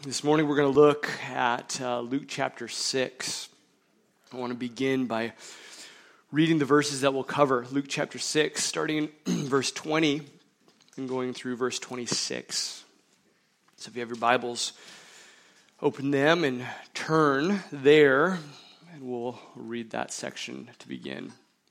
This morning we're going to look at Luke chapter 6. I want to begin by reading the verses that we'll cover. Luke chapter 6, starting in verse 20 and going through verse 26. So if you have your Bibles, open them and turn there, and we'll read that section to begin.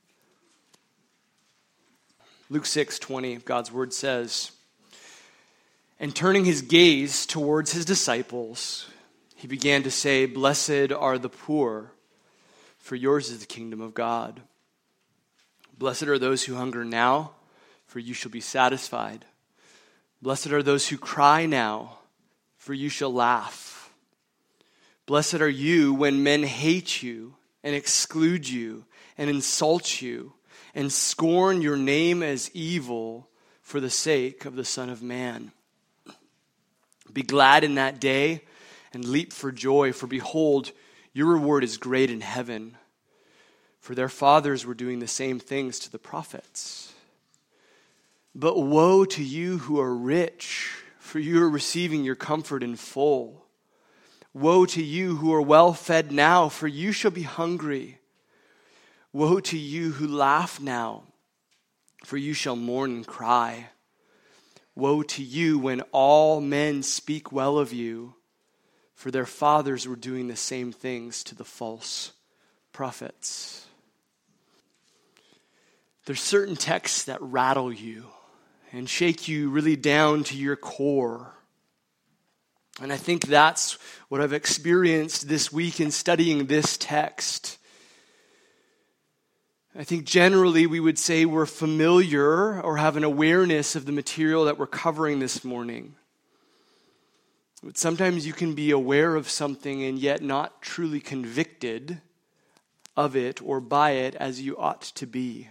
Luke 6:20, God's word says, "And turning his gaze towards his disciples, he began to say, 'Blessed are the poor, for yours is the kingdom of God. Blessed are those who hunger now, for you shall be satisfied. Blessed are those who cry now, for you shall laugh. Blessed are you when men hate you and exclude you and insult you and scorn your name as evil for the sake of the Son of Man. Be glad in that day and leap for joy, for behold, your reward is great in heaven. For their fathers were doing the same things to the prophets. But woe to you who are rich, for you are receiving your comfort in full. Woe to you who are well fed now, for you shall be hungry. Woe to you who laugh now, for you shall mourn and cry. Woe to you when all men speak well of you, for their fathers were doing the same things to the false prophets.'" There's certain texts that rattle you and shake you really down to your core. And I think that's what I've experienced this week in studying this text. I think generally we would say we're familiar or have an awareness of the material that we're covering this morning. But sometimes you can be aware of something and yet not truly convicted of it or by it as you ought to be.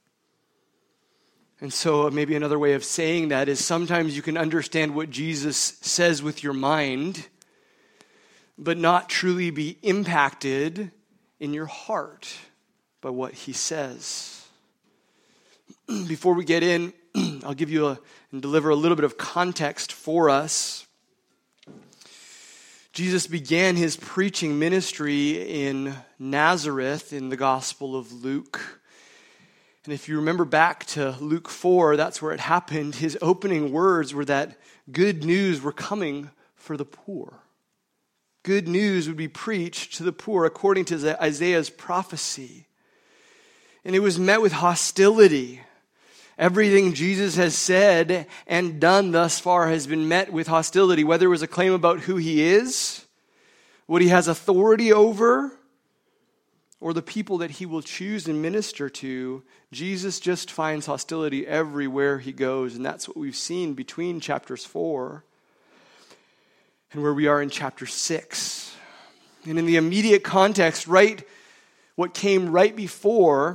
And so maybe another way of saying that is sometimes you can understand what Jesus says with your mind, but not truly be impacted in your heart by what he says. Before we get in, I'll give you and deliver a little bit of context for us. Jesus began his preaching ministry in Nazareth in the Gospel of Luke. And if you remember back to Luke 4, that's where it happened. His opening words were that good news were coming for the poor. Good news would be preached to the poor according to Isaiah's prophecy. And it was met with hostility. Everything Jesus has said and done thus far has been met with hostility, whether it was a claim about who he is, what he has authority over, or the people that he will choose and minister to. Jesus just finds hostility everywhere he goes, and that's what we've seen between chapters 4 and where we are in chapter 6. And in the immediate context, what came right before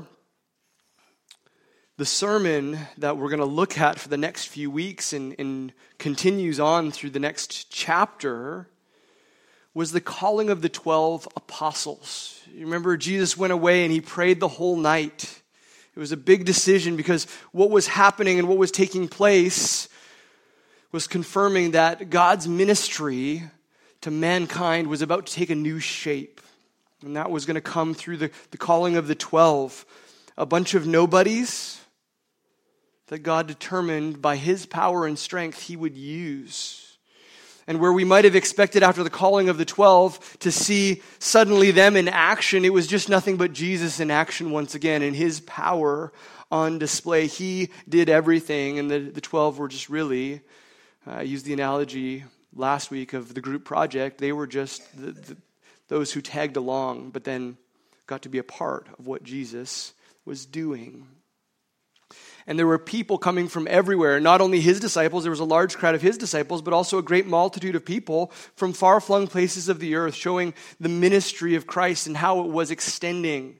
the sermon that we're going to look at for the next few weeks and continues on through the next chapter was the calling of the 12 apostles. You remember Jesus went away and he prayed the whole night. It was a big decision because what was happening and what was taking place was confirming that God's ministry to mankind was about to take a new shape. And that was going to come through the calling of the 12. A bunch of nobodies that God determined by his power and strength he would use. And where we might have expected after the calling of the 12 to see suddenly them in action, it was just nothing but Jesus in action once again and his power on display. He did everything, and the 12 were just really, I used the analogy last week of the group project. They were just those who tagged along, but then got to be a part of what Jesus was doing. And there were people coming from everywhere, not only his disciples, there was a large crowd of his disciples, but also a great multitude of people from far-flung places of the earth, showing the ministry of Christ and how it was extending.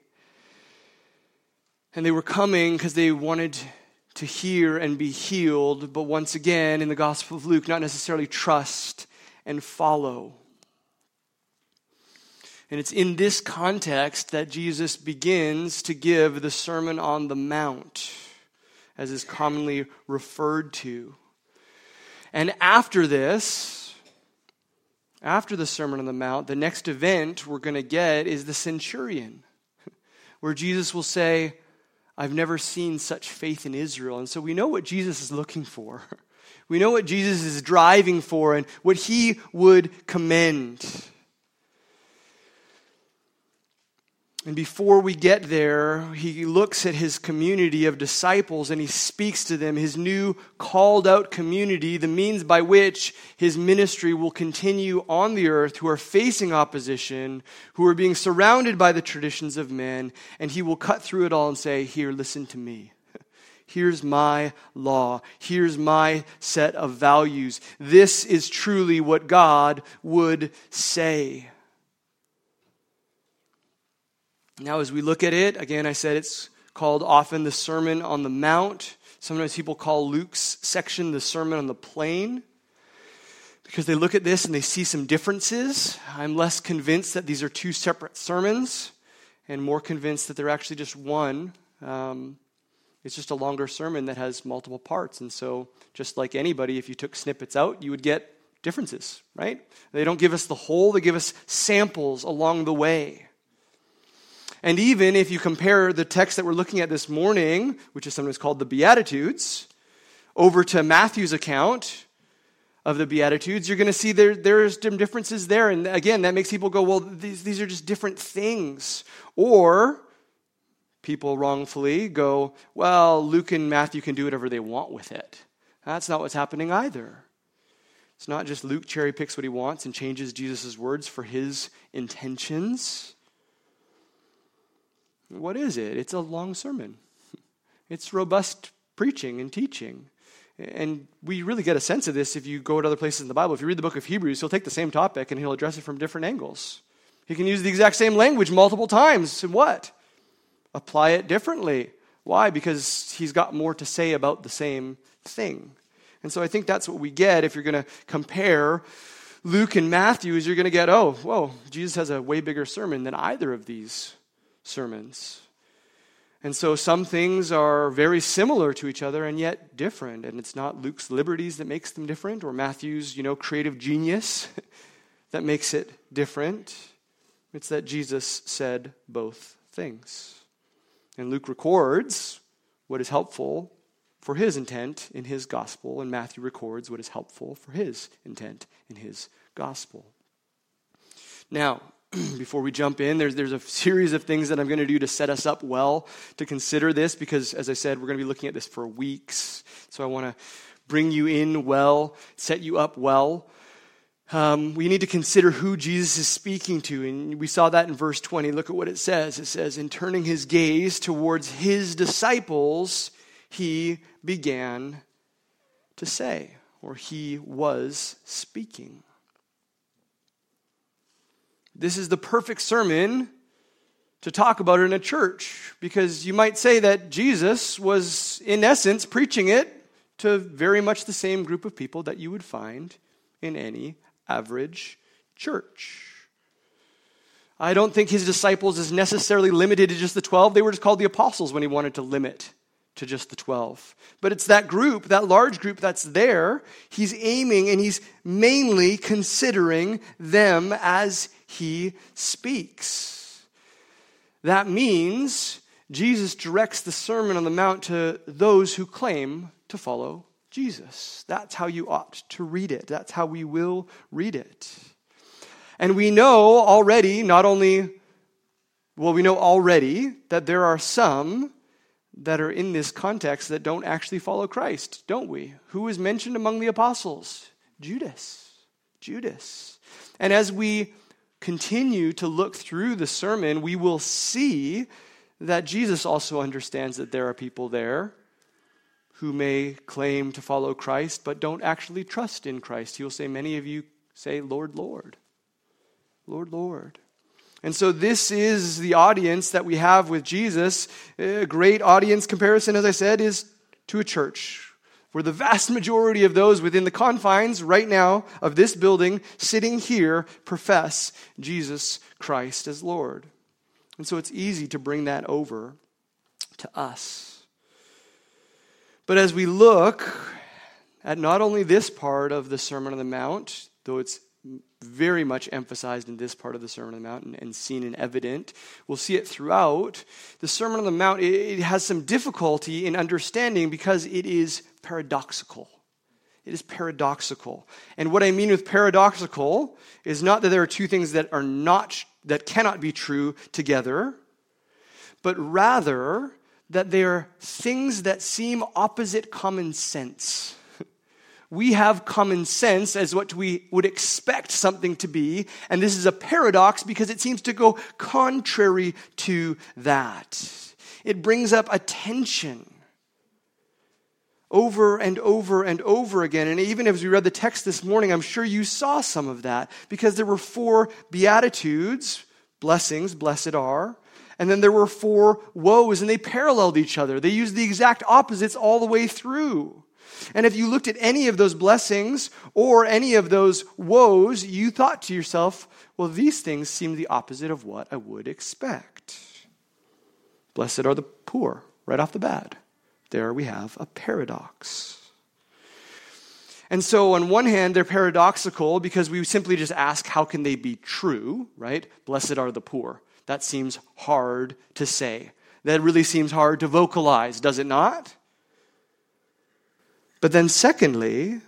And they were coming because they wanted to hear and be healed, but once again, in the Gospel of Luke, not necessarily trust and follow. And it's in this context that Jesus begins to give the Sermon on the Mount, as is commonly referred to. And after this, after the Sermon on the Mount, the next event we're going to get is the centurion, where Jesus will say, I've never seen such faith in Israel. And so we know what Jesus is looking for. We know what Jesus is driving for and what he would commend. And before we get there, he looks at his community of disciples and he speaks to them, his new called out community, the means by which his ministry will continue on the earth, who are facing opposition, who are being surrounded by the traditions of men, and he will cut through it all and say, here, listen to me. Here's my law. Here's my set of values. This is truly what God would say. Now, as we look at it, again, I said it's called often the Sermon on the Mount. Sometimes people call Luke's section the Sermon on the Plain, because they look at this and they see some differences. I'm less convinced that these are two separate sermons, and more convinced that they're actually just one. It's just a longer sermon that has multiple parts. And so, just like anybody, if you took snippets out, you would get differences, right? They don't give us the whole, they give us samples along the way. And even if you compare the text that we're looking at this morning, which is sometimes called the Beatitudes, over to Matthew's account of the Beatitudes, you're going to see there's some differences there. And again, that makes people go, well, these are just different things. Or people wrongfully go, well, Luke and Matthew can do whatever they want with it. That's not what's happening either. It's not just Luke cherry picks what he wants and changes Jesus' words for his intentions. What is it? It's a long sermon. It's robust preaching and teaching. And we really get a sense of this if you go to other places in the Bible. If you read the book of Hebrews, he'll take the same topic and he'll address it from different angles. He can use the exact same language multiple times. And what? Apply it differently. Why? Because he's got more to say about the same thing. And so I think that's what we get if you're going to compare Luke and Matthew, is you're going to get, oh, whoa, Jesus has a way bigger sermon than either of these sermons. And so some things are very similar to each other and yet different. And it's not Luke's liberties that makes them different, or Matthew's, creative genius that makes it different. It's that Jesus said both things. And Luke records what is helpful for his intent in his gospel, and Matthew records what is helpful for his intent in his gospel. Now, before we jump in, there's a series of things that I'm going to do to set us up well to consider this, because, as I said, we're going to be looking at this for weeks. So I want to bring you in well, set you up well. We need to consider who Jesus is speaking to, and we saw that in verse 20. Look at what it says. It says, in turning his gaze towards his disciples, he began to say, or he was speaking. This is the perfect sermon to talk about in a church, because you might say that Jesus was, in essence, preaching it to very much the same group of people that you would find in any average church. I don't think his disciples is necessarily limited to just the 12. They were just called the apostles when he wanted to limit to just the 12. But it's that group, that large group that's there. He's aiming and he's mainly considering them as he speaks. That means Jesus directs the Sermon on the Mount to those who claim to follow Jesus. That's how you ought to read it. That's how we will read it. And we know already, we know already that there are some that are in this context that don't actually follow Christ, don't we? Who is mentioned among the apostles? Judas. And as we continue to look through the sermon, we will see that Jesus also understands that there are people there who may claim to follow Christ but don't actually trust in Christ. He will say, many of you say, Lord, Lord. Lord, Lord. And so this is the audience that we have with Jesus. A great audience comparison, as I said, is to a church, where the vast majority of those within the confines right now of this building sitting here profess Jesus Christ as Lord. And so it's easy to bring that over to us. But as we look at not only this part of the Sermon on the Mount, though it's very much emphasized in this part of the Sermon on the Mount and seen and evident. We'll see it throughout. The Sermon on the Mount, it has some difficulty in understanding because it is paradoxical. It is paradoxical. And what I mean with paradoxical is not that there are two things that cannot be true together, but rather that they are things that seem opposite common sense. We have common sense as what we would expect something to be, and this is a paradox because it seems to go contrary to that. It brings up a tension over and over and over again. And even as we read the text this morning, I'm sure you saw some of that, because there were 4 beatitudes, blessings, blessed are, and then there were 4 woes, and they paralleled each other. They used the exact opposites all the way through. And if you looked at any of those blessings or any of those woes, you thought to yourself, well, these things seem the opposite of what I would expect. Blessed are the poor, right off the bat. There we have a paradox. And so on one hand, they're paradoxical because we simply just ask, how can they be true, right? Blessed are the poor. That seems hard to say. That really seems hard to vocalize, does it not? But then secondly,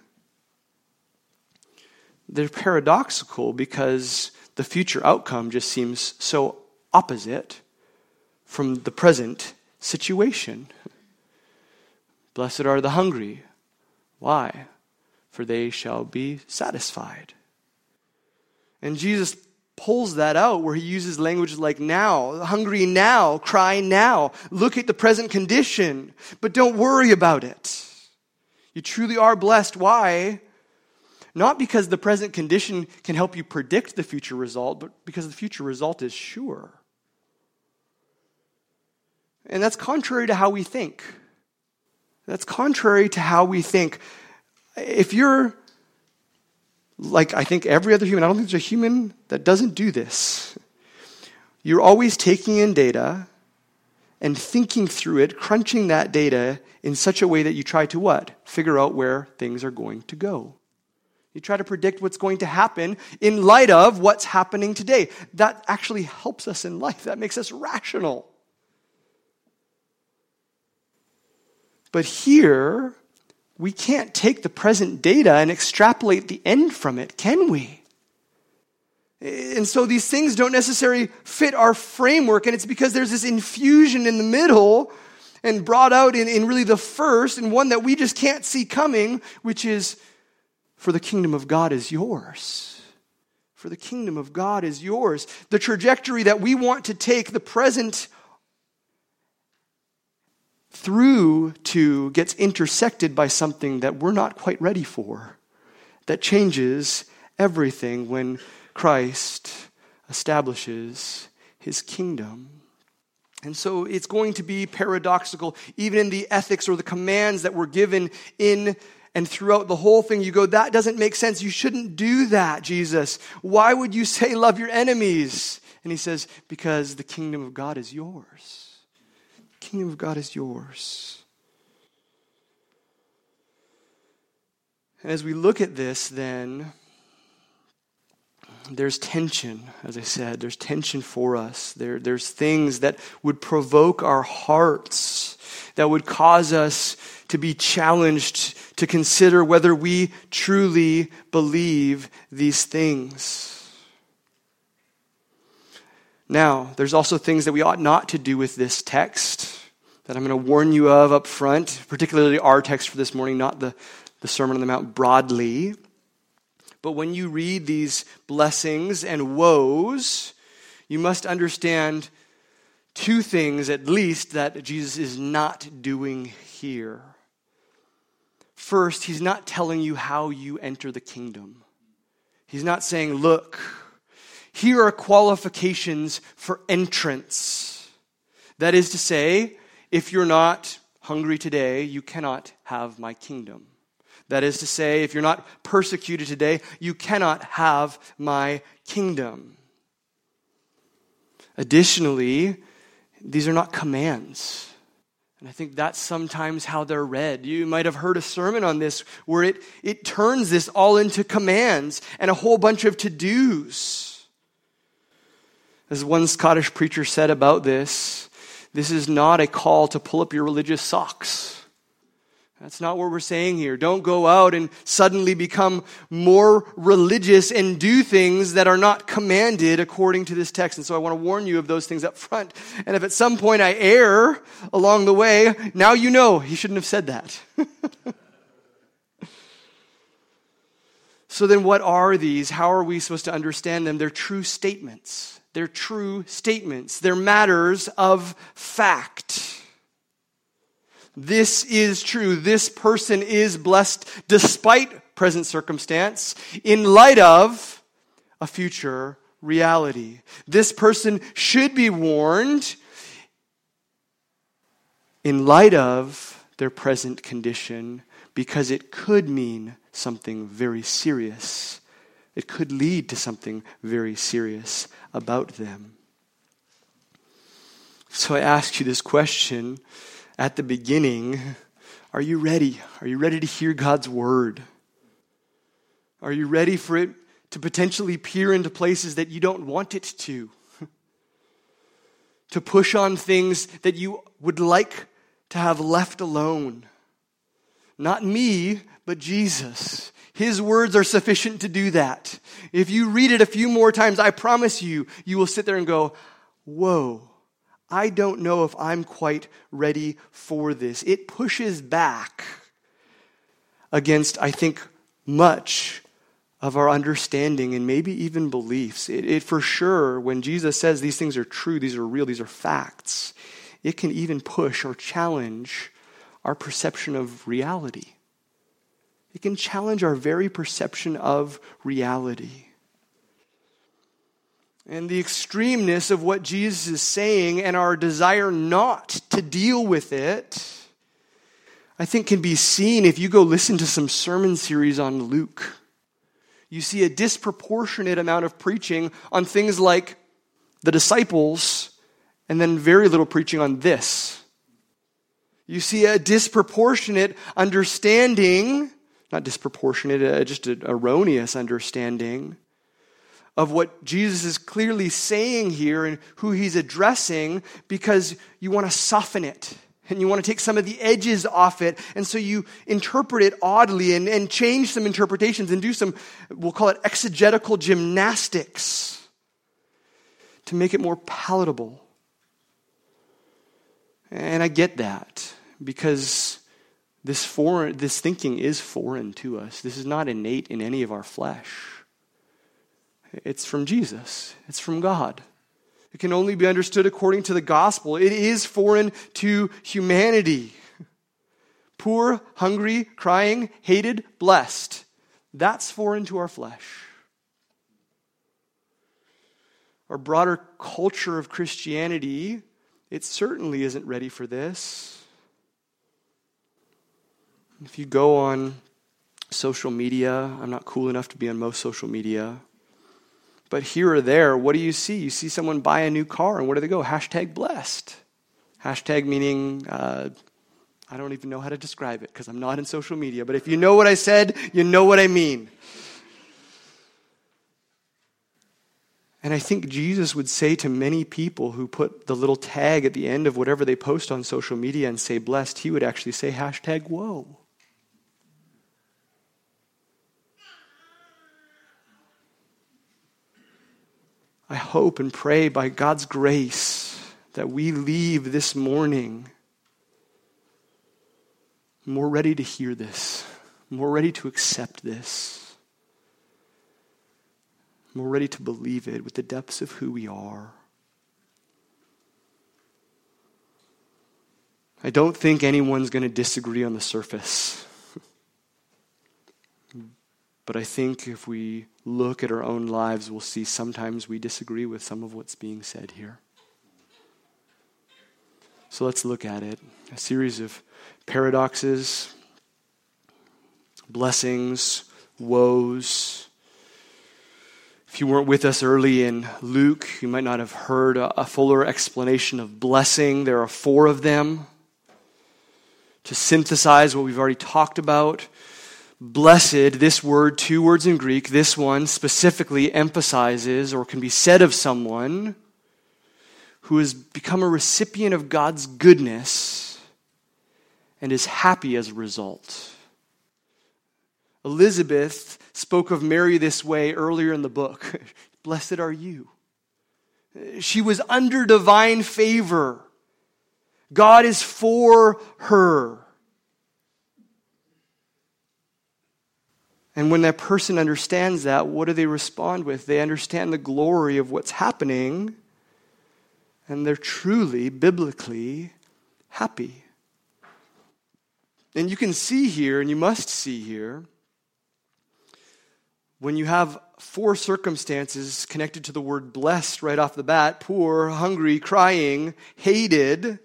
they're paradoxical because the future outcome just seems so opposite from the present situation. Blessed are the hungry. Why? For they shall be satisfied. And Jesus pulls that out where he uses language like now, hungry now, cry now, look at the present condition, but don't worry about it. You truly are blessed. Why? Not because the present condition can help you predict the future result, but because the future result is sure. And that's contrary to how we think. That's contrary to how we think. If you're like, I think every other human, I don't think there's a human that doesn't do this. You're always taking in data and thinking through it, crunching that data in such a way that you try to what? Figure out where things are going to go. You try to predict what's going to happen in light of what's happening today. That actually helps us in life. That makes us rational. But here, we can't take the present data and extrapolate the end from it, can we? And so these things don't necessarily fit our framework, and it's because there's this infusion in the middle and brought out in really the first, and one that we just can't see coming, which is, for the kingdom of God is yours. For the kingdom of God is yours. The trajectory that we want to take the present through to gets intersected by something that we're not quite ready for, that changes everything when Christ establishes his kingdom. And so it's going to be paradoxical, even in the ethics or the commands that were given in and throughout the whole thing. You go, that doesn't make sense. You shouldn't do that, Jesus. Why would you say love your enemies? And he says, because the kingdom of God is yours. The kingdom of God is yours. And as we look at this, then, there's tension, as I said. There's tension for us. There's things that would provoke our hearts, that would cause us to be challenged to consider whether we truly believe these things. Now, there's also things that we ought not to do with this text that I'm going to warn you of up front, particularly our text for this morning, not the Sermon on the Mount broadly. But when you read these blessings and woes, you must understand two things at least that Jesus is not doing here. First, he's not telling you how you enter the kingdom. He's not saying, look, here are qualifications for entrance. That is to say, if you're not hungry today, you cannot have my kingdom. That is to say, if you're not persecuted today, you cannot have my kingdom. Additionally, these are not commands. And I think that's sometimes how they're read. You might have heard a sermon on this where it turns this all into commands and a whole bunch of to-dos. As one Scottish preacher said about this is not a call to pull up your religious socks. That's not what we're saying here. Don't go out and suddenly become more religious and do things that are not commanded according to this text. And so I want to warn you of those things up front. And if at some point I err along the way, now you know he shouldn't have said that. So then what are these? How are we supposed to understand them? They're true statements. They're true statements. They're matters of fact. This is true. This person is blessed despite present circumstance in light of a future reality. This person should be warned in light of their present condition because it could mean something very serious. It could lead to something very serious about them. So I ask you this question at the beginning. Are you ready? Are you ready to hear God's word? Are you ready for it to potentially peer into places that you don't want it to? To push on things that you would like to have left alone? Not me, but Jesus. His words are sufficient to do that. If you read it a few more times, I promise you, you will sit there and go, whoa. I don't know if I'm quite ready for this. It pushes back against, I think, much of our understanding and maybe even beliefs. It for sure, when Jesus says these things are true, these are real, these are facts, it can even push or challenge our perception of reality. It can challenge our very perception of reality. And the extremeness of what Jesus is saying and our desire not to deal with it, I think can be seen if you go listen to some sermon series on Luke. You see a disproportionate amount of preaching on things like the disciples and then very little preaching on this. You see a disproportionate understanding, not disproportionate, just an erroneous understanding of what Jesus is clearly saying here and who he's addressing, because you want to soften it and you want to take some of the edges off it. And so you interpret it oddly and change some interpretations and do some, we'll call it exegetical gymnastics to make it more palatable. And I get that because this thinking is foreign to us. This is not innate in any of our flesh. It's from Jesus. It's from God. It can only be understood according to the gospel. It is foreign to humanity. Poor, hungry, crying, hated, blessed. That's foreign to our flesh. Our broader culture of Christianity, it certainly isn't ready for this. If you go on social media, I'm not cool enough to be on most social media, but here or there, what do you see? You see someone buy a new car, and where do they go? Hashtag blessed. Hashtag meaning, I don't even know how to describe it because I'm not in social media. But if you know what I said, you know what I mean. And I think Jesus would say to many people who put the little tag at the end of whatever they post on social media and say blessed, he would actually say hashtag whoa. I hope and pray by God's grace that we leave this morning more ready to hear this, more ready to accept this, more ready to believe it with the depths of who we are. I don't think anyone's going to disagree on the surface. But I think if we look at our own lives, we'll see sometimes we disagree with some of what's being said here. So let's look at it. A series of paradoxes, blessings, woes. If you weren't with us early in Luke, you might not have heard a fuller explanation of blessing. There are 4 of them. To synthesize what we've already talked about, blessed, this word, 2 words in Greek, this one specifically emphasizes or can be said of someone who has become a recipient of God's goodness and is happy as a result. Elizabeth spoke of Mary this way earlier in the book. Blessed are you. She was under divine favor. God is for her. And when that person understands that, what do they respond with? They understand the glory of what's happening, and they're truly, biblically happy. And you can see here, and you must see here, when you have 4 circumstances connected to the word blessed right off the bat, poor, hungry, crying, hated,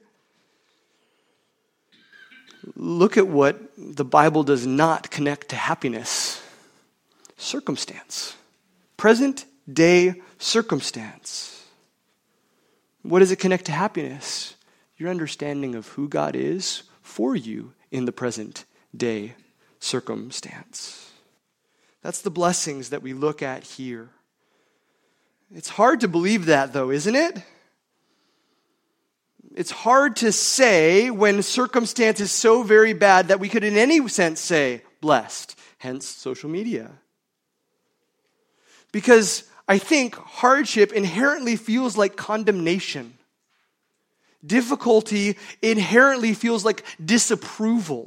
look at what the Bible does not connect to happiness. Circumstance. Present day circumstance. What does it connect to happiness? Your understanding of who God is for you in the present day circumstance. That's the blessings that we look at here. It's hard to believe that, though, isn't it? It's hard to say when circumstance is so very bad that we could in any sense say blessed, hence social media. Because I think hardship inherently feels like condemnation. Difficulty inherently feels like disapproval.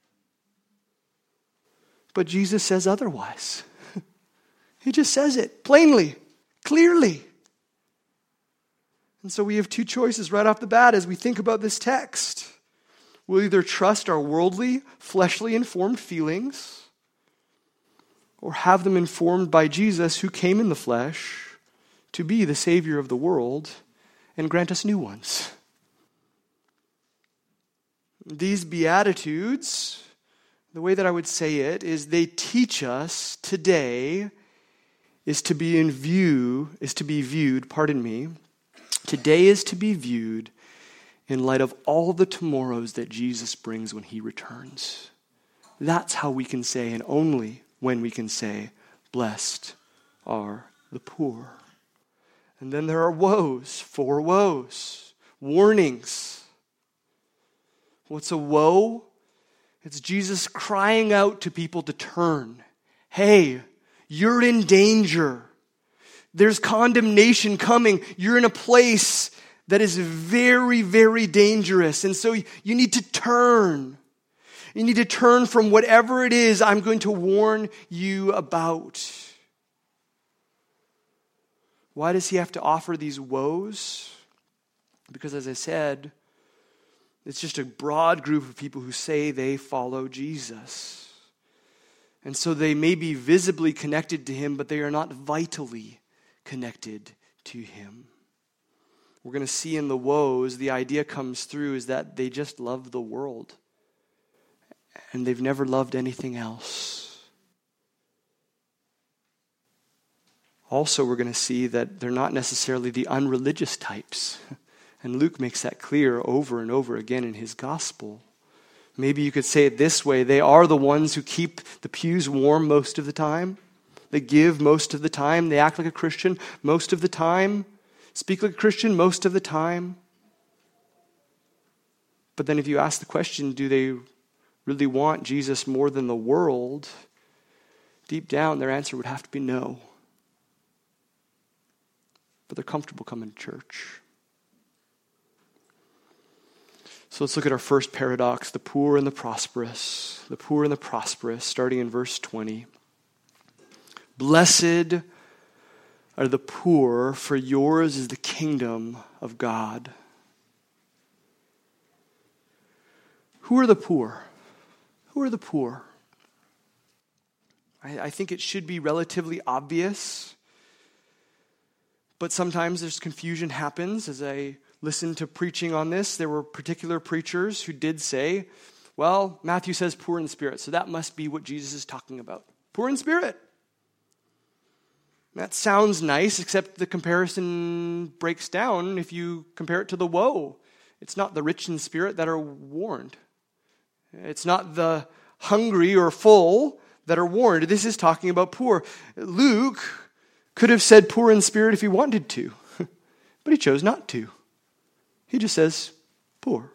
But Jesus says otherwise. He just says it plainly, clearly. And so we have 2 choices right off the bat as we think about this text. We'll either trust our worldly, fleshly informed feelings, or have them informed by Jesus, who came in the flesh to be the Savior of the world and grant us new ones. These Beatitudes, the way that I would say it, is they teach us today today is to be viewed in light of all the tomorrows that Jesus brings when he returns. That's how we can say, and only when we can say, blessed are the poor. And then there are woes, 4 woes, warnings. What's a woe? It's Jesus crying out to people to turn. Hey, you're in danger. There's condemnation coming. You're in a place that is very, very dangerous. And so you need to turn. You need to turn from whatever it is I'm going to warn you about. Why does he have to offer these woes? Because as I said, it's just a broad group of people who say they follow Jesus. And so they may be visibly connected to him, but they are not vitally connected to him. We're going to see in the woes, the idea comes through is that they just love the world. And they've never loved anything else. Also, we're going to see that they're not necessarily the unreligious types. And Luke makes that clear over and over again in his gospel. Maybe you could say it this way: they are the ones who keep the pews warm most of the time. They give most of the time. They act like a Christian most of the time. Speak like a Christian most of the time. But then if you ask the question, do they really want Jesus more than the world? Deep down, their answer would have to be no. But they're comfortable coming to church. So let's look at our first paradox, the poor and the prosperous. The poor and the prosperous, starting in verse 20. Blessed are the poor, for yours is the kingdom of God. Who are the poor? Who are the poor? I think it should be relatively obvious, but sometimes there's confusion happens. As I listened to preaching on this, there were particular preachers who did say, well, Matthew says poor in spirit, so that must be what Jesus is talking about. Poor in spirit. That sounds nice, except the comparison breaks down if you compare it to the woe. It's not the rich in spirit that are warned. It's not the hungry or full that are warned. This is talking about poor. Luke could have said poor in spirit if he wanted to, but he chose not to. He just says poor.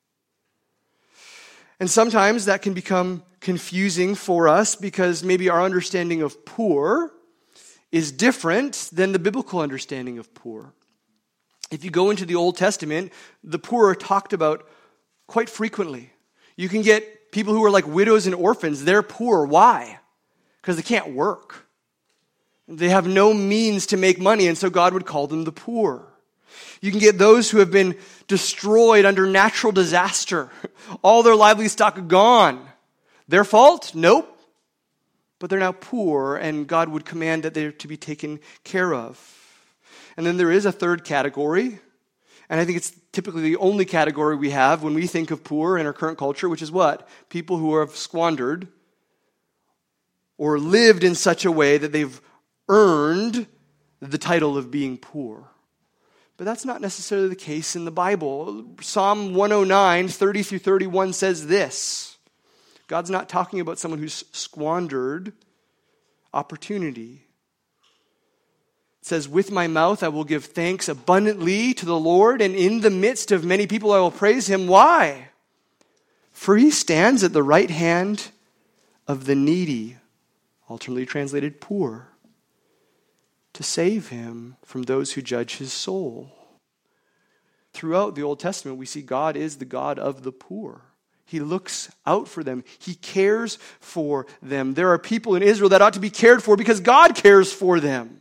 And sometimes that can become confusing for us because maybe our understanding of poor is different than the biblical understanding of poor. If you go into the Old Testament, the poor are talked about quite frequently. You can get people who are like widows and orphans. They're poor. Why? Because they can't work. They have no means to make money, and so God would call them the poor. You can get those who have been destroyed under natural disaster. All their livestock gone. Their fault? Nope. But they're now poor, and God would command that they're to be taken care of. And then there is a third category, and I think it's typically the only category we have when we think of poor in our current culture, which is what? People who have squandered or lived in such a way that they've earned the title of being poor. But that's not necessarily the case in the Bible. Psalm 109, 30 through 31 says this. God's not talking about someone who's squandered opportunity. It says, with my mouth I will give thanks abundantly to the Lord, and in the midst of many people I will praise him. Why? For he stands at the right hand of the needy, alternately translated poor, to save him from those who judge his soul. Throughout the Old Testament, we see God is the God of the poor. He looks out for them. He cares for them. There are people in Israel that ought to be cared for because God cares for them.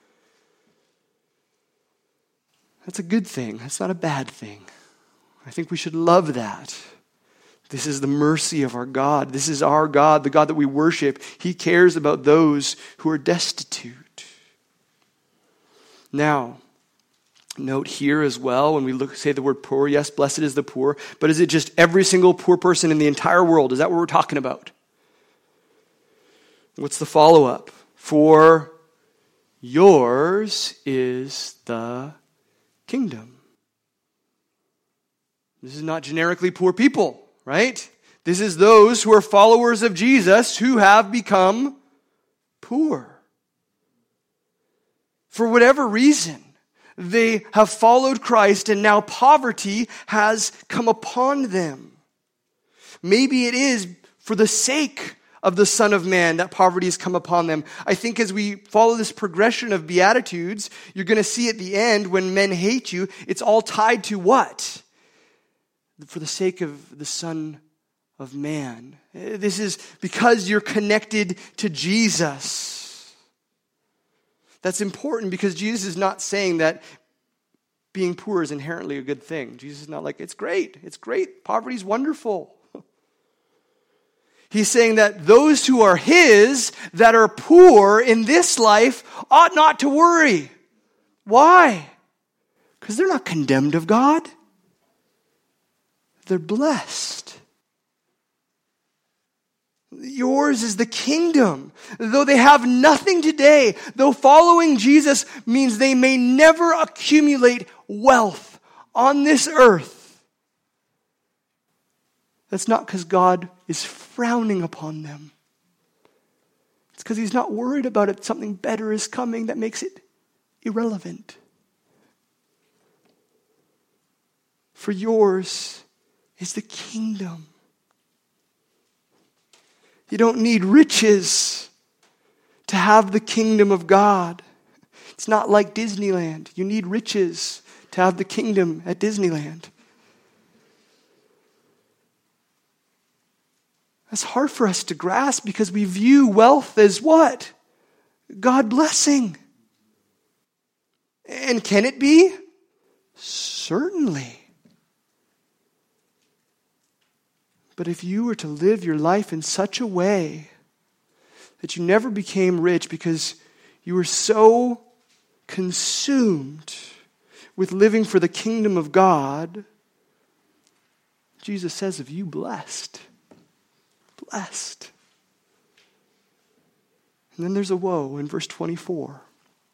That's a good thing. That's not a bad thing. I think we should love that. This is the mercy of our God. This is our God, the God that we worship. He cares about those who are destitute. Now, note here as well, when we say the word poor, yes, blessed is the poor, but is it just every single poor person in the entire world? Is that what we're talking about? What's the follow-up? For yours is the kingdom. This is not generically poor people, right? This is those who are followers of Jesus who have become poor. For whatever reason, they have followed Christ and now poverty has come upon them. Maybe it is for the sake of the Son of Man that poverty has come upon them. I think as we follow this progression of Beatitudes, you're going to see at the end when men hate you, it's all tied to what? For the sake of the Son of Man. This is because you're connected to Jesus. That's important because Jesus is not saying that being poor is inherently a good thing. Jesus is not like, it's great, poverty's wonderful. He's saying that those who are his, that are poor in this life, ought not to worry. Why? Because they're not condemned of God. They're blessed. Yours is the kingdom. Though they have nothing today, though following Jesus means they may never accumulate wealth on this earth, that's not because God is frowning upon them. It's because he's not worried about it. Something better is coming that makes it irrelevant. For yours is the kingdom. You don't need riches to have the kingdom of God. It's not like Disneyland. You need riches to have the kingdom at Disneyland. That's hard for us to grasp because we view wealth as what? God blessing. And can it be? Certainly. But if you were to live your life in such a way that you never became rich because you were so consumed with living for the kingdom of God, Jesus says of you, blessed. Blessed. And then there's a woe in verse 24.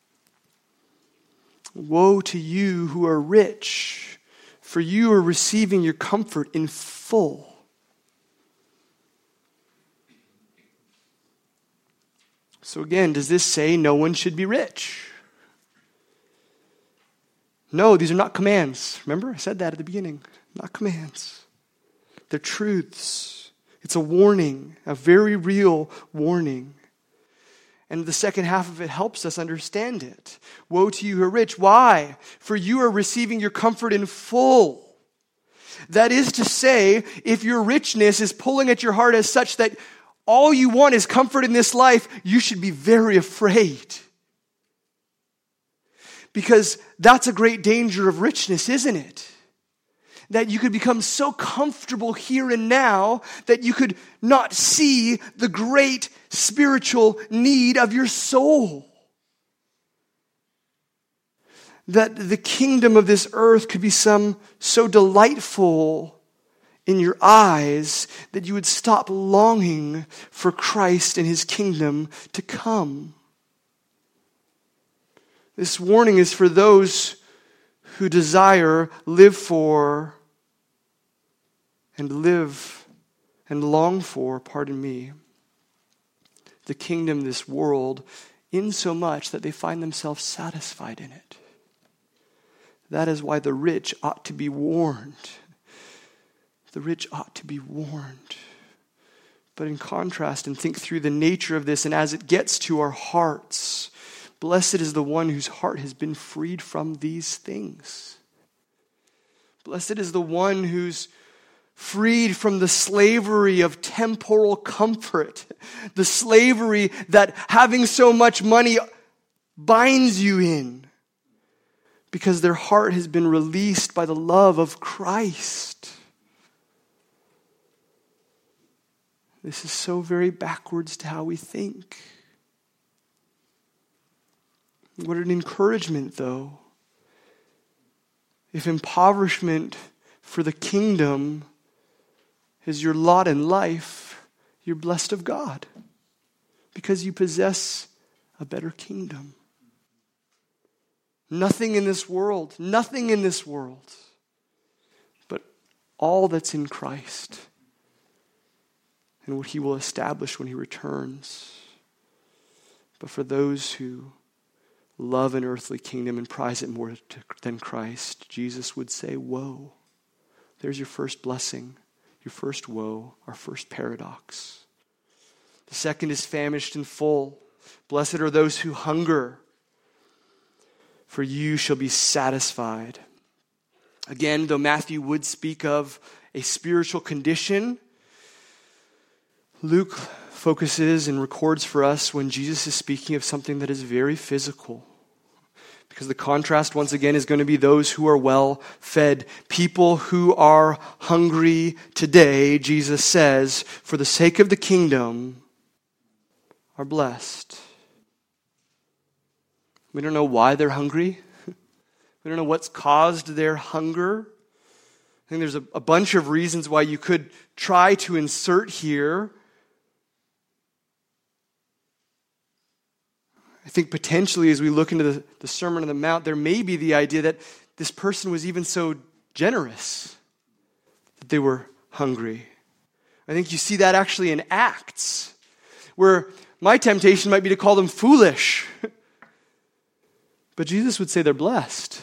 Woe to you who are rich, for you are receiving your comfort in full. So again, does this say no one should be rich? No, these are not commands. Remember, I said that at the beginning. Not commands. They're truths. It's a warning, a very real warning. And the second half of it helps us understand it. Woe to you who are rich. Why? For you are receiving your comfort in full. That is to say, if your richness is pulling at your heart as such that all you want is comfort in this life, you should be very afraid. Because that's a great danger of richness, isn't it? That you could become so comfortable here and now that you could not see the great spiritual need of your soul. That the kingdom of this earth could be so delightful in your eyes that you would stop longing for Christ and his kingdom to come. This warning is for those who desire, live for, and long for, the kingdom of this world, in so much that they find themselves satisfied in it. That is why the rich ought to be warned. The rich ought to be warned. But in contrast, and think through the nature of this, and as it gets to our hearts, blessed is the one whose heart has been freed from these things. Blessed is the one who's freed from the slavery of temporal comfort, the slavery that having so much money binds you in, because their heart has been released by the love of Christ. This is so very backwards to how we think. What an encouragement, though. If impoverishment for the kingdom is your lot in life, you're blessed of God because you possess a better kingdom. Nothing in this world, but all that's in Christ and what he will establish when he returns. But for those who love an earthly kingdom and prize it more than Christ, Jesus would say, woe. There's your first blessing, your first woe, our first paradox. The second is famished and full. Blessed are those who hunger, for you shall be satisfied. Again, though Matthew would speak of a spiritual condition, Luke focuses and records for us when Jesus is speaking of something that is very physical. Because the contrast, once again, is going to be those who are well fed. People who are hungry today, Jesus says, for the sake of the kingdom, are blessed. We don't know why they're hungry. We don't know what's caused their hunger. I think there's a bunch of reasons why you could try to insert here. I think potentially as we look into the Sermon on the Mount, there may be the idea that this person was even so generous that they were hungry. I think you see that actually in Acts, where my temptation might be to call them foolish. But Jesus would say they're blessed.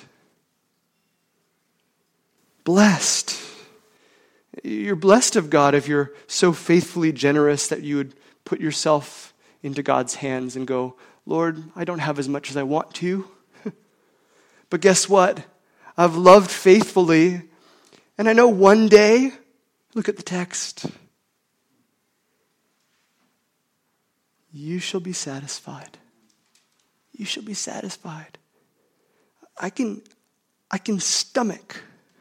Blessed. You're blessed of God if you're so faithfully generous that you would put yourself into God's hands and go, Lord, I don't have as much as I want to. But guess what? I've loved faithfully. And I know one day, look at the text, you shall be satisfied. You shall be satisfied. I can stomach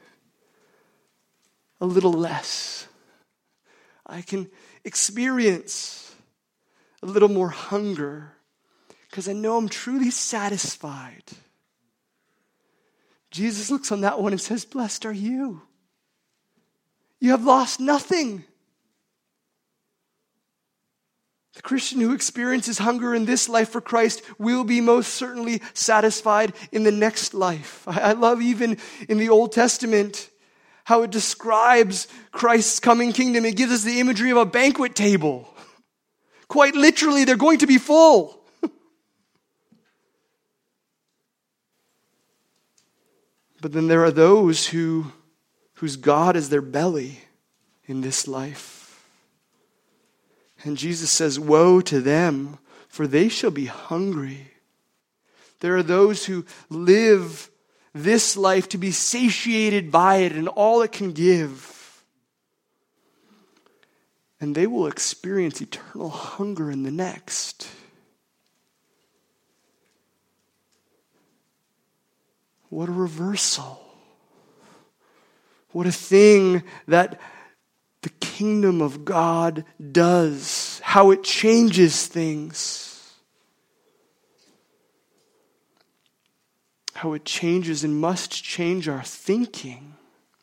a little less. I can experience a little more hunger because I know I'm truly satisfied. Jesus looks on that one and says, blessed are you. You have lost nothing. The Christian who experiences hunger in this life for Christ will be most certainly satisfied in the next life. I love even in the Old Testament how it describes Christ's coming kingdom. It gives us the imagery of a banquet table. Quite literally, they're going to be full. But then there are those whose God is their belly in this life. And Jesus says, woe to them, for they shall be hungry. There are those who live this life to be satiated by it and all it can give. And they will experience eternal hunger in the next. What a reversal. What a thing that the kingdom of God does. How it changes things. How it changes and must change our thinking.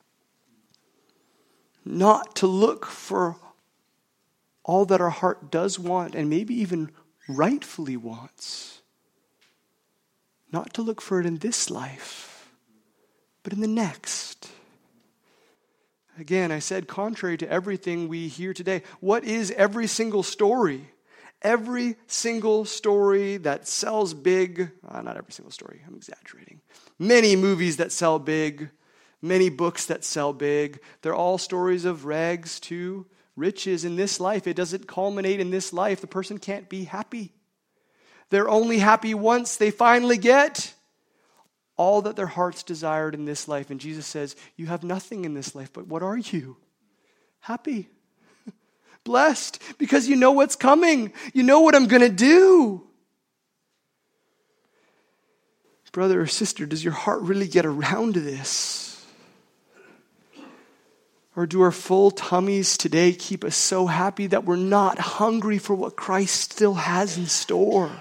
Not to look for all that our heart does want and maybe even rightfully wants. Not to look for it in this life, but in the next. Again, I said, contrary to everything we hear today, what is every single story? Every single story that sells big, not every single story, I'm exaggerating. Many movies that sell big, many books that sell big, they're all stories of rags to riches in this life. It doesn't culminate in this life. The person can't be happy. They're only happy once they finally get all that their hearts desired in this life. And Jesus says, you have nothing in this life, but what are you? Happy. Blessed, because you know what's coming. You know what I'm going to do. Brother or sister, does your heart really get around to this? Or do our full tummies today keep us so happy that we're not hungry for what Christ still has in store?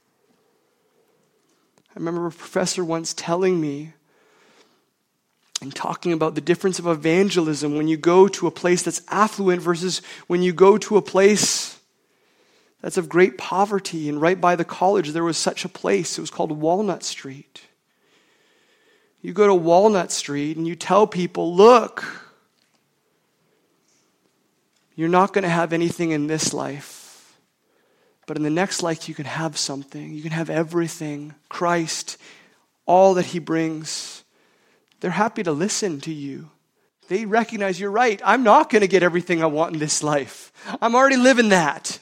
I remember a professor once telling me and talking about the difference of evangelism when you go to a place that's affluent versus when you go to a place that's of great poverty. And right by the college, there was such a place. It was called Walnut Street. You go to Walnut Street and you tell people, look, you're not going to have anything in this life. But in the next life, you can have something. You can have everything. Christ, all that he brings. They're happy to listen to you. They recognize you're right. I'm not going to get everything I want in this life. I'm already living that.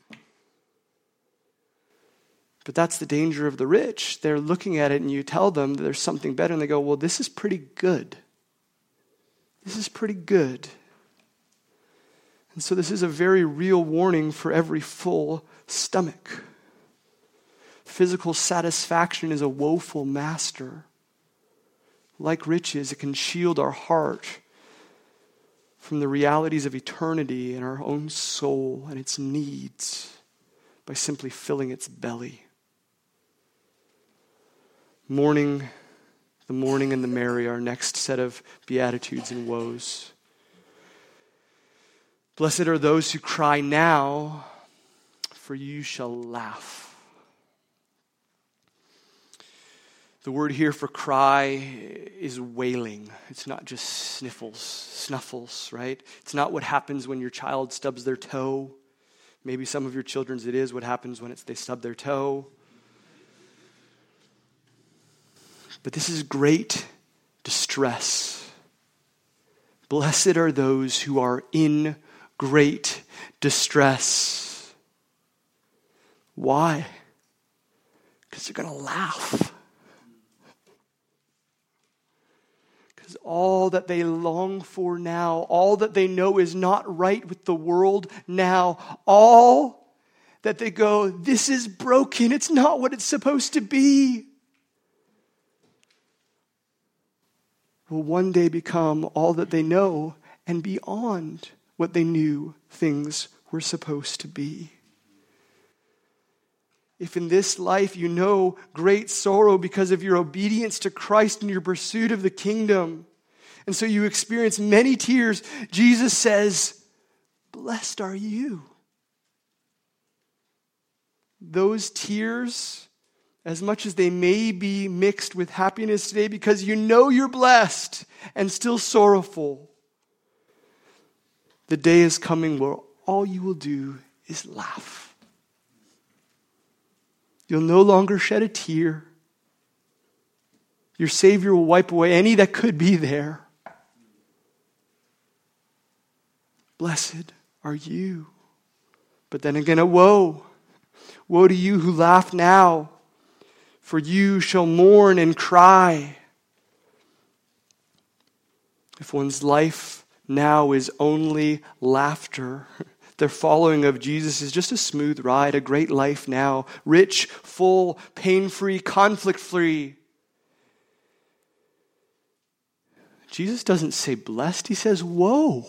But that's the danger of the rich. They're looking at it and you tell them that there's something better. And they go, well, this is pretty good. This is pretty good. And so this is a very real warning for every full stomach. Physical satisfaction is a woeful master. Like riches, it can shield our heart from the realities of eternity and our own soul and its needs by simply filling its belly. The mourning and the merry are our next set of beatitudes and woes. Blessed are those who cry now, for you shall laugh. The word here for cry is wailing. It's not just snuffles, right? It's not what happens when your child stubs their toe. Maybe some of your children's it is what happens when they stub their toe. But this is great distress. Blessed are those who are in great distress. Why? Because they're going to laugh. Because all that they long for now, all that they know is not right with the world now, all that they go, this is broken, it's not what it's supposed to be, will one day become all that they know and beyond what they knew things were supposed to be. If in this life you know great sorrow because of your obedience to Christ and your pursuit of the kingdom, and so you experience many tears, Jesus says, blessed are you. Those tears, as much as they may be mixed with happiness today because you know you're blessed and still sorrowful, the day is coming where all you will do is laugh. You'll no longer shed a tear. Your Savior will wipe away any that could be there. Blessed are you. But then again, a woe. Woe to you who laugh now, for you shall mourn and cry. If one's life now is only laughter, their following of Jesus is just a smooth ride, a great life now, rich, full, pain-free, conflict-free. Jesus doesn't say blessed, he says woe.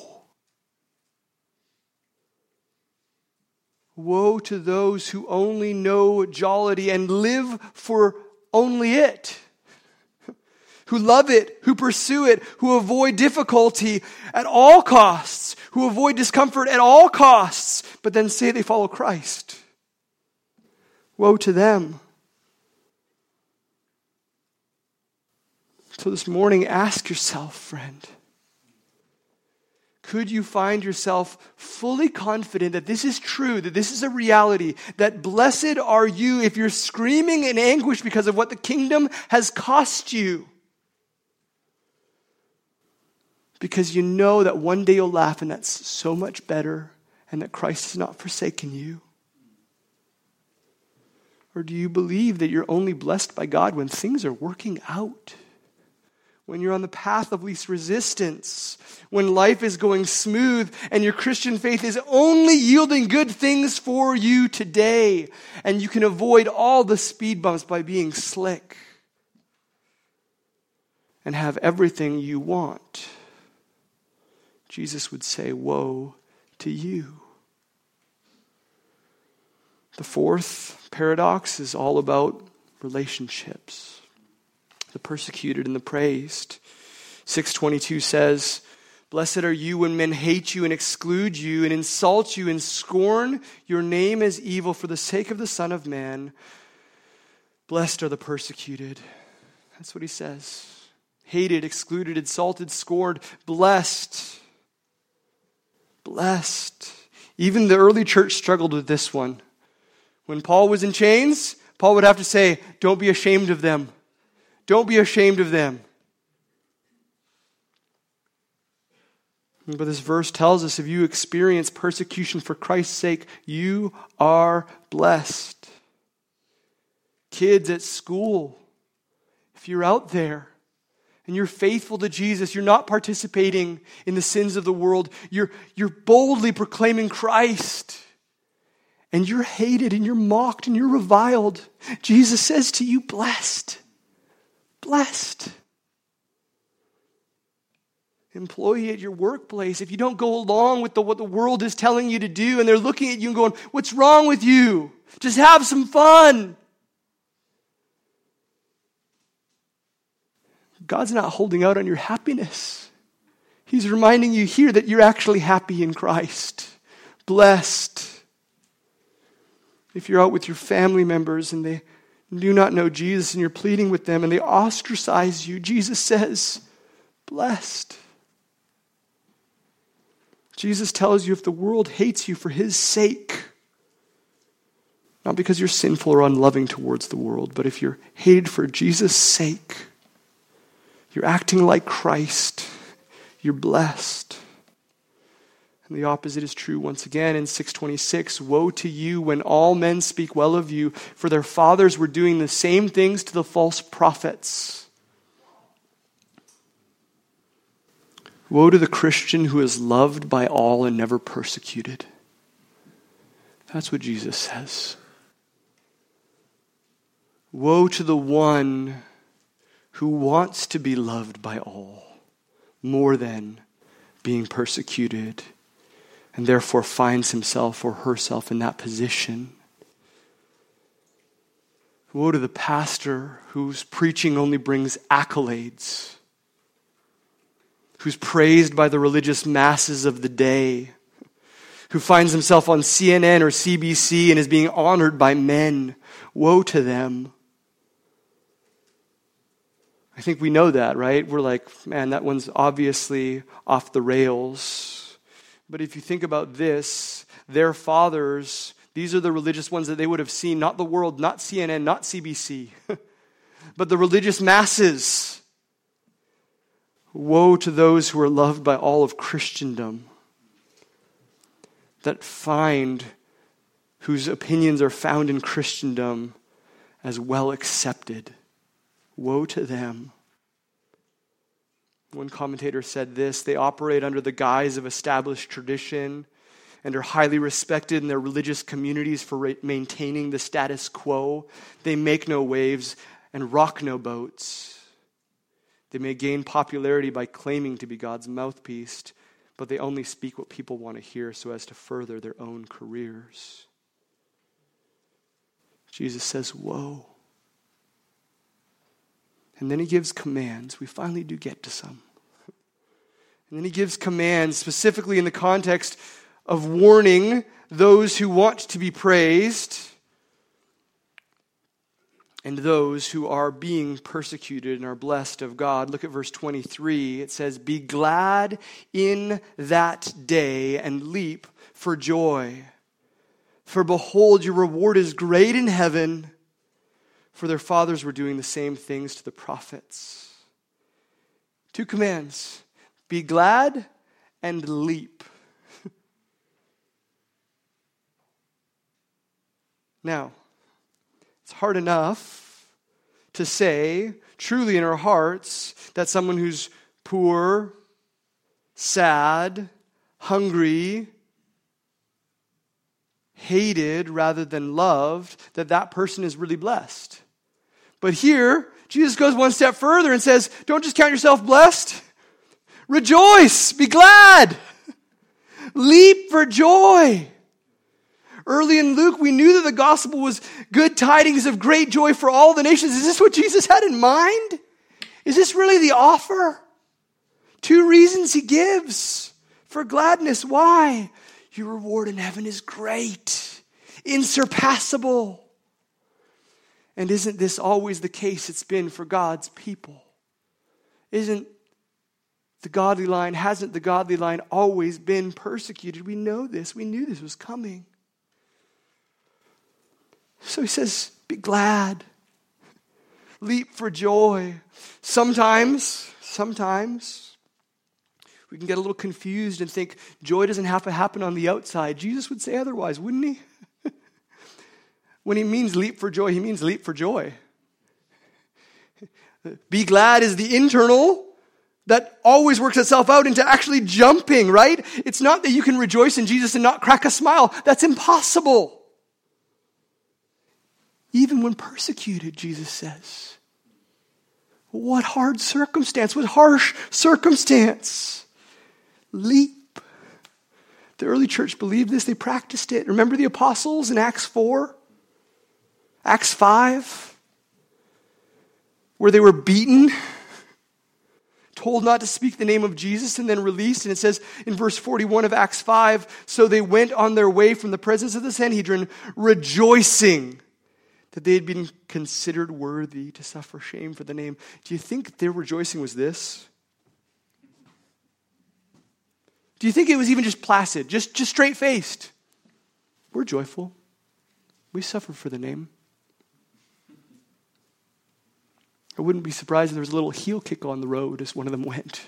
Woe to those who only know jollity and live for only it. Who love it, who pursue it, who avoid difficulty at all costs, who avoid discomfort at all costs, but then say they follow Christ. Woe to them. So this morning, ask yourself, friend, could you find yourself fully confident that this is true, that this is a reality, that blessed are you if you're screaming in anguish because of what the kingdom has cost you? Because you know that one day you'll laugh and that's so much better and that Christ has not forsaken you? Or do you believe that you're only blessed by God when things are working out? When you're on the path of least resistance, when life is going smooth and your Christian faith is only yielding good things for you today, and you can avoid all the speed bumps by being slick and have everything you want, Jesus would say, woe to you. The fourth paradox is all about relationships. The persecuted and the praised. 6:22 says, blessed are you when men hate you and exclude you and insult you and scorn your name as evil for the sake of the Son of Man. Blessed are the persecuted. That's what he says. Hated, excluded, insulted, scorned. Blessed. Blessed. Even the early church struggled with this one. When Paul was in chains, Paul would have to say, don't be ashamed of them. Don't be ashamed of them. But this verse tells us if you experience persecution for Christ's sake, you are blessed. Kids at school, if you're out there and you're faithful to Jesus, you're not participating in the sins of the world, you're boldly proclaiming Christ, and you're hated and you're mocked and you're reviled, Jesus says to you, blessed. Blessed. Employee at your workplace, if you don't go along with what the world is telling you to do and they're looking at you and going, what's wrong with you? Just have some fun. God's not holding out on your happiness. He's reminding you here that you're actually happy in Christ. Blessed. If you're out with your family members and they do not know Jesus and you're pleading with them and they ostracize you, Jesus says, blessed. Jesus tells you if the world hates you for his sake, not because you're sinful or unloving towards the world, but if you're hated for Jesus' sake, you're acting like Christ, you're blessed. And the opposite is true once again in 6:26. Woe to you when all men speak well of you, for their fathers were doing the same things to the false prophets. Woe to the Christian who is loved by all and never persecuted. That's what Jesus says. Woe to the one who wants to be loved by all more than being persecuted, and therefore finds himself or herself in that position. Woe to the pastor whose preaching only brings accolades, who's praised by the religious masses of the day, who finds himself on CNN or CBC and is being honored by men. Woe to them. I think we know that, right? We're like, man, that one's obviously off the rails. But if you think about this, their fathers, These are the religious ones that they would have seen, not the world, not CNN, not CBC, but the religious masses. Woe to those who are loved by all of Christendom, that find whose opinions are found in Christendom as well accepted. Woe to them. One commentator said this: they operate under the guise of established tradition and are highly respected in their religious communities for maintaining the status quo. They make no waves and rock no boats. They may gain popularity by claiming to be God's mouthpiece, but they only speak what people want to hear so as to further their own careers. Jesus says, woe. And then he gives commands. We finally do get to some. And then he gives commands specifically in the context of warning those who want to be praised and those who are being persecuted and are blessed of God. Look at verse 23. It says, be glad in that day and leap for joy. For behold, your reward is great in heaven, for their fathers were doing the same things to the prophets. 2 commands. Be glad and leap. Now, it's hard enough to say truly in our hearts that someone who's poor, sad, hungry, hated rather than loved, that person is really blessed. But here, Jesus goes one step further and says, don't just count yourself blessed. Rejoice, be glad, leap for joy. Early in Luke, we knew that the gospel was good tidings of great joy for all the nations. Is this what Jesus had in mind? Is this really the offer? 2 reasons he gives for gladness. Why? Your reward in heaven is great, insurpassable. And isn't this always the case it's been for God's people? Hasn't the godly line always been persecuted? We know this. We knew this was coming. So he says, be glad. Leap for joy. Sometimes we can get a little confused and think joy doesn't have to happen on the outside. Jesus would say otherwise, wouldn't he? When he means leap for joy, he means leap for joy. Be glad is the internal that always works itself out into actually jumping, right? It's not that you can rejoice in Jesus and not crack a smile. That's impossible. Even when persecuted, Jesus says. What hard circumstance, what harsh circumstance. Leap. The early church believed this, they practiced it. Remember the apostles in Acts 4? Acts 5? Where they were beaten, told not to speak the name of Jesus, and then released. And it says in verse 41 of Acts 5, so they went on their way from the presence of the Sanhedrin, rejoicing that they had been considered worthy to suffer shame for the name. Do you think their rejoicing was this? Do you think it was even just placid, just straight-faced? We're joyful. We suffered for the name. I wouldn't be surprised if there was a little heel kick on the road as one of them went.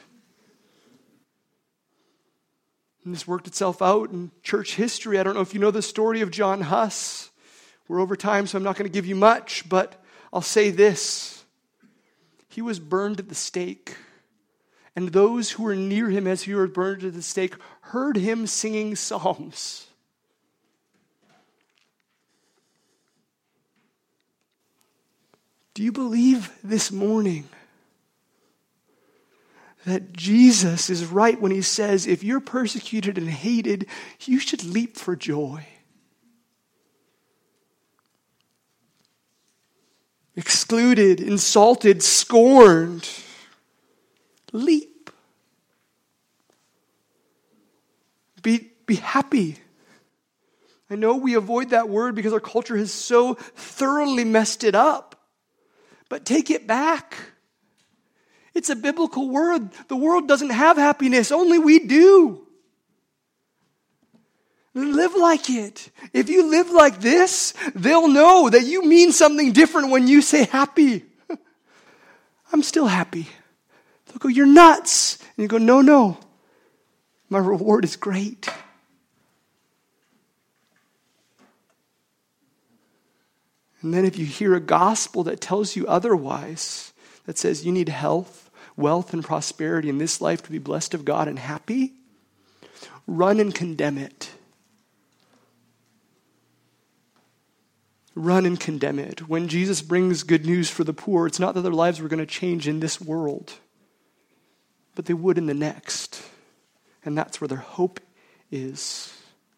And this worked itself out in church history. I don't know if you know the story of John Huss. We're over time, so I'm not going to give you much, but I'll say this. He was burned at the stake. And those who were near him as he was burned at the stake heard him singing psalms. Do you believe this morning that Jesus is right when he says, if you're persecuted and hated, you should leap for joy? Excluded, insulted, scorned. Leap. Be happy. I know we avoid that word because our culture has so thoroughly messed it up. But take it back. It's a biblical word. The world doesn't have happiness. Only we do. Live like it. If you live like this, they'll know that you mean something different when you say happy. I'm still happy. They'll go, you're nuts. And you go, no. My reward is great. And then if you hear a gospel that tells you otherwise, that says you need health, wealth, and prosperity in this life to be blessed of God and happy, run and condemn it. Run and condemn it. When Jesus brings good news for the poor, it's not that their lives were going to change in this world, but they would in the next. And that's where their hope is.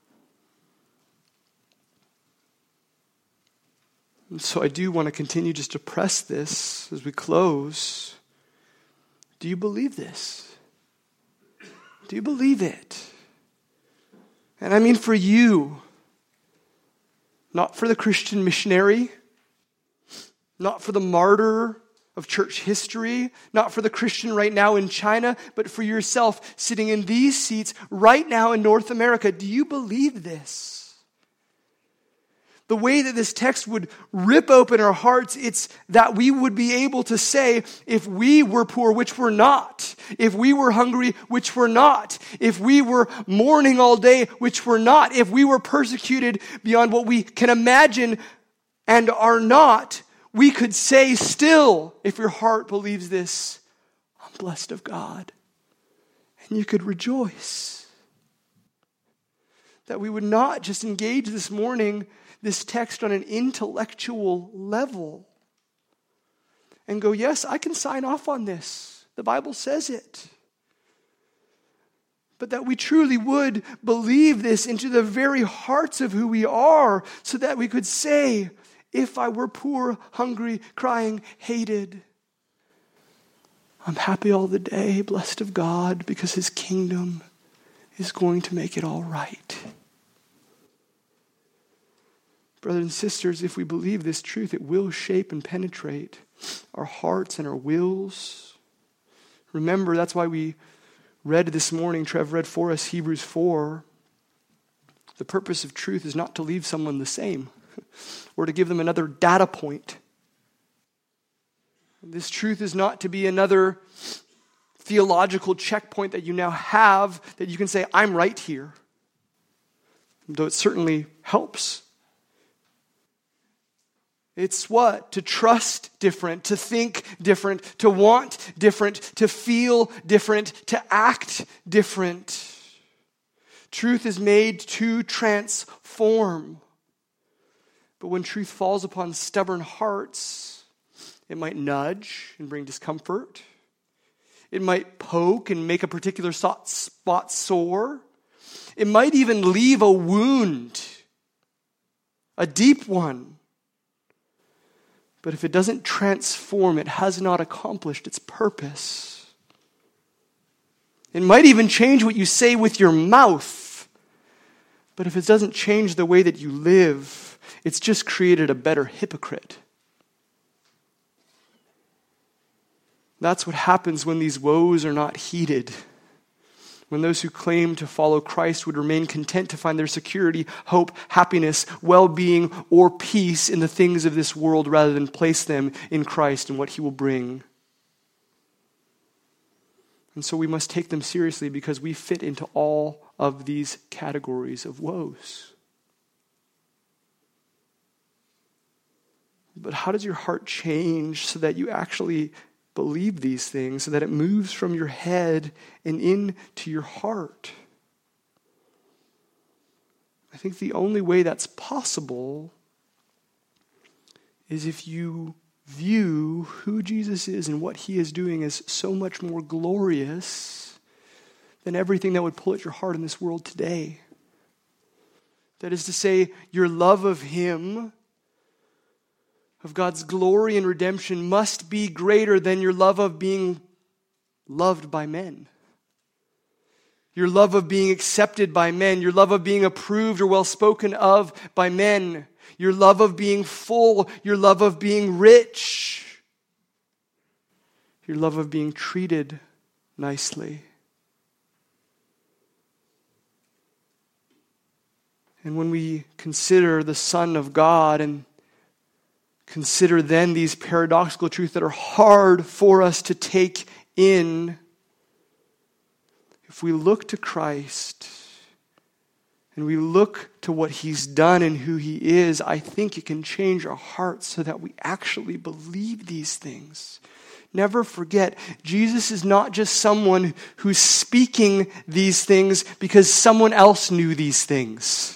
And so I do want to continue just to press this as we close. Do you believe this? Do you believe it? And I mean for you. Not for the Christian missionary, not for the martyr of church history, not for the Christian right now in China, but for yourself sitting in these seats right now in North America. Do you believe this? The way that this text would rip open our hearts, it's that we would be able to say, if we were poor, which we're not, if we were hungry, which we're not, if we were mourning all day, which we're not, if we were persecuted beyond what we can imagine and are not, we could say still, if your heart believes this, I'm blessed of God. And you could rejoice. That we would not just engage this morning this text on an intellectual level and go, yes, I can sign off on this. The Bible says it. But that we truly would believe this into the very hearts of who we are, so that we could say, if I were poor, hungry, crying, hated, I'm happy all the day, blessed of God, because his kingdom is going to make it all right. Brothers and sisters, if we believe this truth, it will shape and penetrate our hearts and our wills. Remember, that's why we read this morning, Trev read for us Hebrews 4. The purpose of truth is not to leave someone the same or to give them another data point. This truth is not to be another theological checkpoint that you now have that you can say, I'm right here. Though it certainly helps. It's what? To trust different, to think different, to want different, to feel different, to act different. Truth is made to transform. But when truth falls upon stubborn hearts, it might nudge and bring discomfort. It might poke and make a particular spot sore. It might even leave a wound, a deep one. But if it doesn't transform, it has not accomplished its purpose. It might even change what you say with your mouth. But if it doesn't change the way that you live, it's just created a better hypocrite. That's what happens when these woes are not heeded. When those who claim to follow Christ would remain content to find their security, hope, happiness, well-being, or peace in the things of this world rather than place them in Christ and what he will bring. And so we must take them seriously because we fit into all of these categories of woes. But how does your heart change so that you actually believe these things, so that it moves from your head and into your heart? I think the only way that's possible is if you view who Jesus is and what he is doing as so much more glorious than everything that would pull at your heart in this world today. That is to say, your love of him, of God's glory and redemption, must be greater than your love of being loved by men. Your love of being accepted by men. Your love of being approved or well spoken of by men. Your love of being full. Your love of being rich. Your love of being treated nicely. And when we consider the Son of God and consider then these paradoxical truths that are hard for us to take in, if we look to Christ and we look to what he's done and who he is, I think it can change our hearts so that we actually believe these things. Never forget, Jesus is not just someone who's speaking these things because someone else knew these things.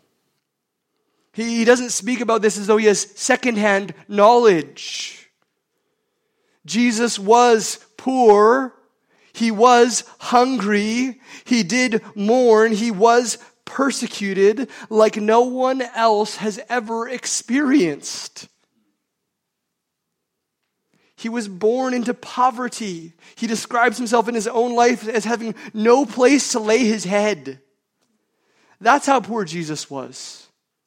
He doesn't speak about this as though he has secondhand knowledge. Jesus was poor. He was hungry. He did mourn. He was persecuted like no one else has ever experienced. He was born into poverty. He describes himself in his own life as having no place to lay his head. That's how poor Jesus was.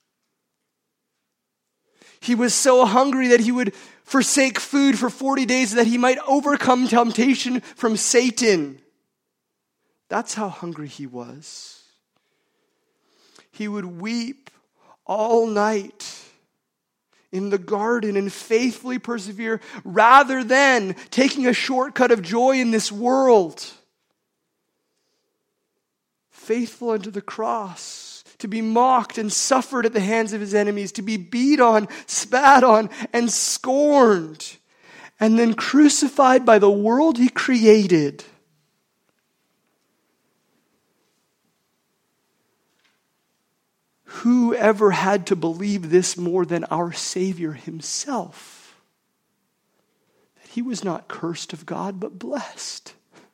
He was so hungry that he would forsake food for 40 days that he might overcome temptation from Satan. That's how hungry he was. He would weep all night in the garden and faithfully persevere rather than taking a shortcut of joy in this world. Faithful unto the cross, to be mocked and suffered at the hands of his enemies, to be beat on, spat on, and scorned, and then crucified by the world he created. Who ever had to believe this more than our Savior himself? That he was not cursed of God, but blessed.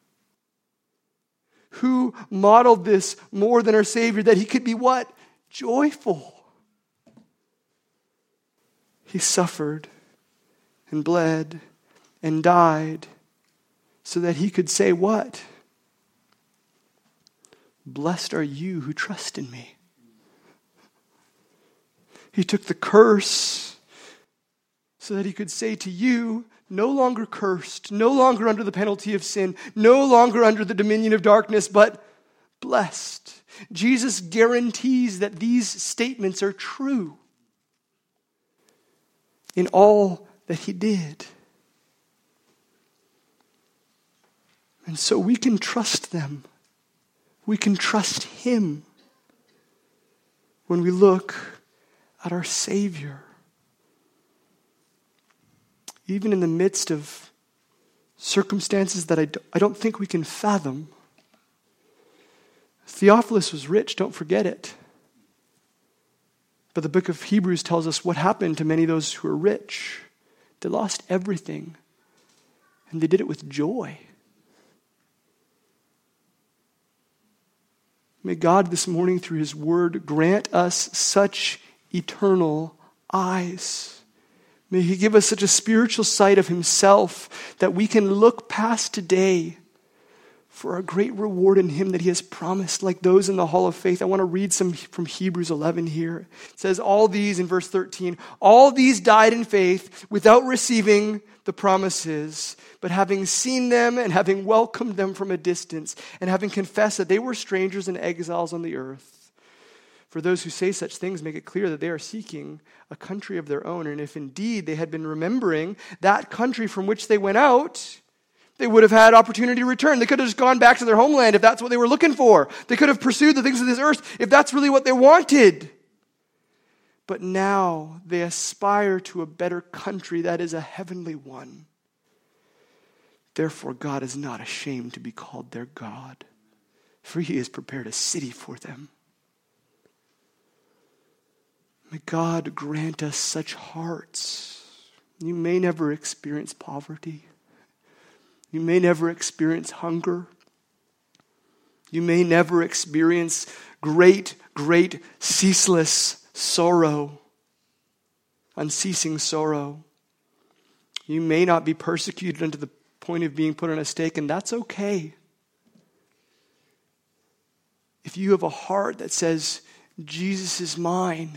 Who modeled this more than our Savior, that he could be what? Joyful. He suffered and bled and died so that he could say what? Blessed are you who trust in me. He took the curse so that he could say to you, no longer cursed, no longer under the penalty of sin, no longer under the dominion of darkness, but blessed. Jesus guarantees that these statements are true in all that he did. And so we can trust them. We can trust him when we look at our Savior. Even in the midst of circumstances that I don't think we can fathom. Theophilus was rich, don't forget it. But the book of Hebrews tells us what happened to many of those who were rich. They lost everything, and they did it with joy. May God this morning through his word grant us such eternal eyes. May he give us such a spiritual sight of himself that we can look past today for a great reward in him that he has promised, like those in the hall of faith. I want to read some from Hebrews 11 here. It says, all these, in verse 13, all these died in faith without receiving the promises, but having seen them and having welcomed them from a distance, and having confessed that they were strangers and exiles on the earth. For those who say such things make it clear that they are seeking a country of their own. And if indeed they had been remembering that country from which they went out, they would have had opportunity to return. They could have just gone back to their homeland if that's what they were looking for. They could have pursued the things of this earth if that's really what they wanted. But now they aspire to a better country, that is a heavenly one. Therefore God is not ashamed to be called their God, for he has prepared a city for them. May God grant us such hearts. You may never experience poverty. You may never experience hunger. You may never experience great, ceaseless sorrow, unceasing sorrow. You may not be persecuted unto the point of being put on a stake, and that's okay. If you have a heart that says, Jesus is mine,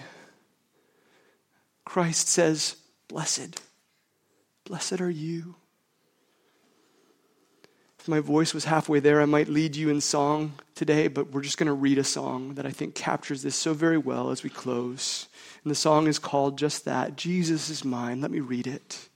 Christ says, blessed are you. If my voice was halfway there, I might lead you in song today, but we're just going to read a song that I think captures this so very well as we close. And the song is called just that, Jesus is Mine. Let me read it.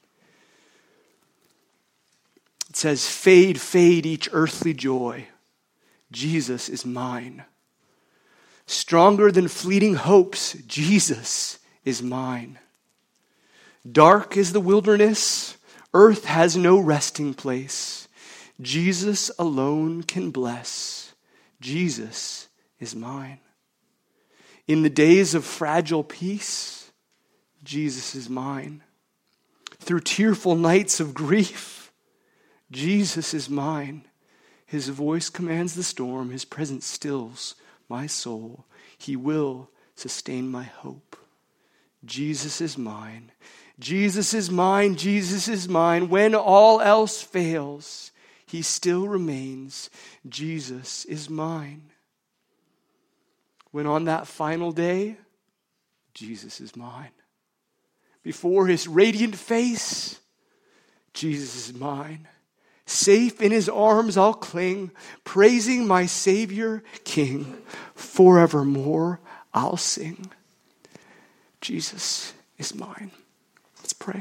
It says, fade, fade each earthly joy. Jesus is mine. Stronger than fleeting hopes, Jesus is mine. Dark is the wilderness, earth has no resting place. Jesus alone can bless. Jesus is mine. In the days of fragile peace, Jesus is mine. Through tearful nights of grief, Jesus is mine. His voice commands the storm. His presence stills my soul. He will sustain my hope. Jesus is mine. Jesus is mine. Jesus is mine. When all else fails, he still remains. Jesus is mine. When on that final day, Jesus is mine. Before his radiant face, Jesus is mine. Safe in his arms I'll cling, praising my Savior King. Forevermore I'll sing. Jesus is mine. Let's pray.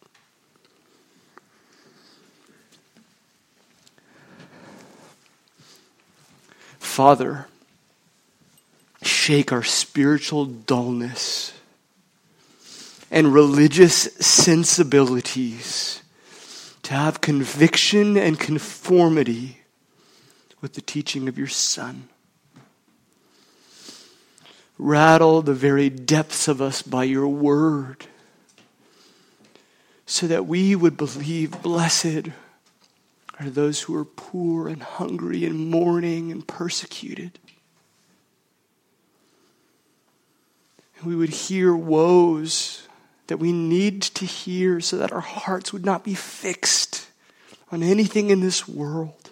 Father, shake our spiritual dullness and religious sensibilities to have conviction and conformity with the teaching of your Son. Rattle the very depths of us by your word, so that we would believe blessed are those who are poor and hungry and mourning and persecuted. And we would hear woes that we need to hear so that our hearts would not be fixed on anything in this world.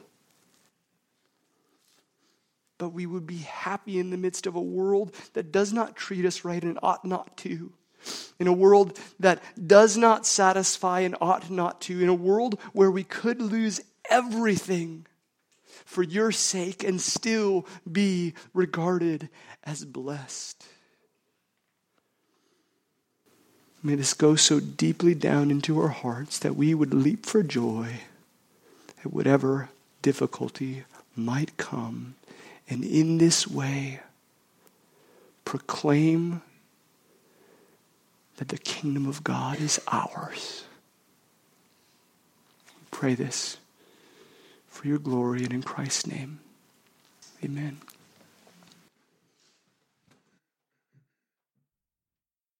But we would be happy in the midst of a world that does not treat us right and ought not to. In a world that does not satisfy and ought not to. In a world where we could lose everything for your sake and still be regarded as blessed. May this go so deeply down into our hearts that we would leap for joy at whatever difficulty might come, and in this way proclaim that the kingdom of God is ours. We pray this for your glory and in Christ's name. Amen.